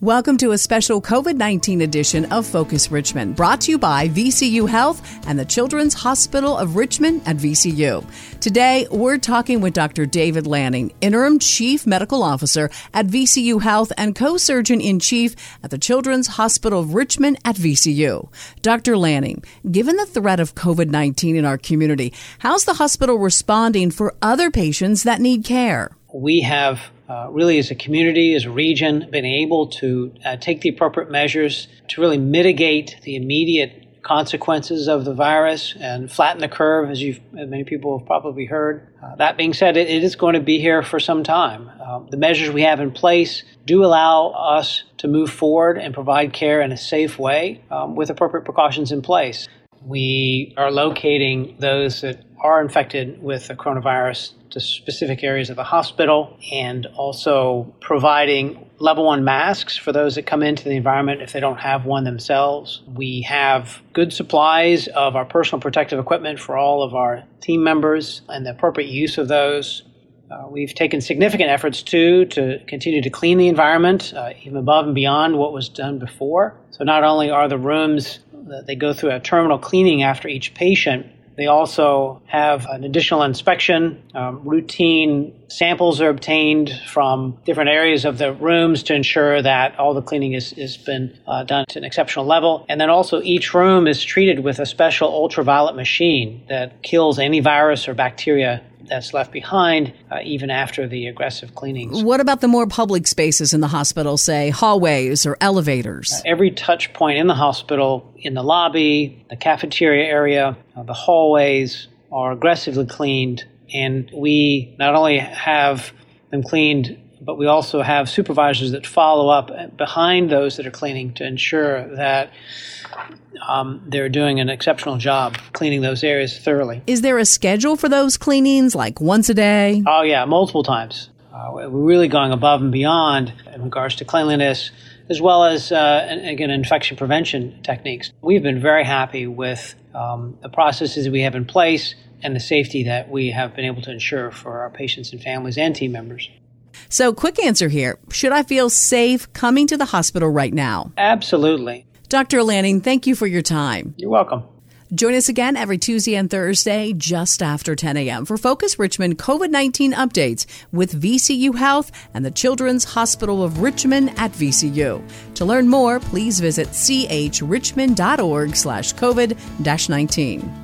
Welcome to a special COVID-19 edition of Focus Richmond, brought to you by VCU Health and the Children's Hospital of Richmond at VCU. Today, we're talking with Dr. David Lanning, Interim Chief Medical Officer at VCU Health and Co-Surgeon-in-Chief at the Children's Hospital of Richmond at VCU. Dr. Lanning, given the threat of COVID-19 in our community, how's the hospital responding for other patients that need care? We have really as a community, as a region, been able to take the appropriate measures to really mitigate the immediate consequences of the virus and flatten the curve, as many people have probably heard. That being said, it is going to be here for some time. The measures we have in place do allow us to move forward and provide care in a safe way with appropriate precautions in place. We are locating those that are infected with the coronavirus to specific areas of the hospital and also providing level 1 masks for those that come into the environment if they don't have one themselves. We have good supplies of our personal protective equipment for all of our team members and the appropriate use of those. We've taken significant efforts, too, to continue to clean the environment, even above and beyond what was done before. So not only are the rooms, they go through a terminal cleaning after each patient, they also have an additional inspection. Routine samples are obtained from different areas of the rooms to ensure that all the cleaning has been done to an exceptional level. And then also each room is treated with a special ultraviolet machine that kills any virus or bacteria that's left behind even after the aggressive cleanings. What about the more public spaces in the hospital, say hallways or elevators? Every touch point in the hospital, in the lobby, the cafeteria area, the hallways are aggressively cleaned. And we not only have them cleaned, but we also have supervisors that follow up behind those that are cleaning to ensure that they're doing an exceptional job cleaning those areas thoroughly. Is there a schedule for those cleanings, like once a day? Oh, yeah, multiple times. We're really going above and beyond in regards to cleanliness, as well as, again, infection prevention techniques. We've been very happy with the processes we have in place and the safety that we have been able to ensure for our patients and families and team members. So, quick answer here. Should I feel safe coming to the hospital right now? Absolutely. Dr. Lanning, thank you for your time. You're welcome. Join us again every Tuesday and Thursday just after 10 a.m. for Focus Richmond COVID-19 updates with VCU Health and the Children's Hospital of Richmond at VCU. To learn more, please visit chrichmond.org/COVID-19.